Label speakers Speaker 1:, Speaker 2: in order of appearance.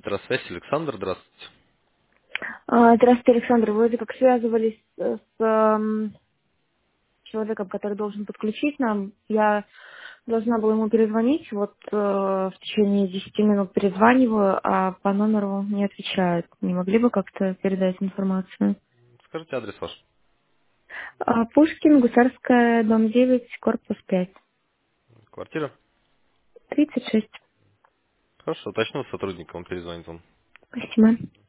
Speaker 1: Петросвязь, Александр, здравствуйте.
Speaker 2: Здравствуйте, Александр. Вы вроде как связывались с человеком, который должен подключить нам. Я должна была ему перезвонить. Вот в течение 10 минут перезваниваю, а по номеру не отвечают. Не могли бы как-то передать информацию?
Speaker 1: Скажите адрес ваш.
Speaker 2: Пушкин, Гусарская, дом 9, корпус 5,
Speaker 1: Квартира?
Speaker 2: 36.
Speaker 1: Хорошо, уточнил сотрудника, он перезвонит вам.
Speaker 2: Спасибо.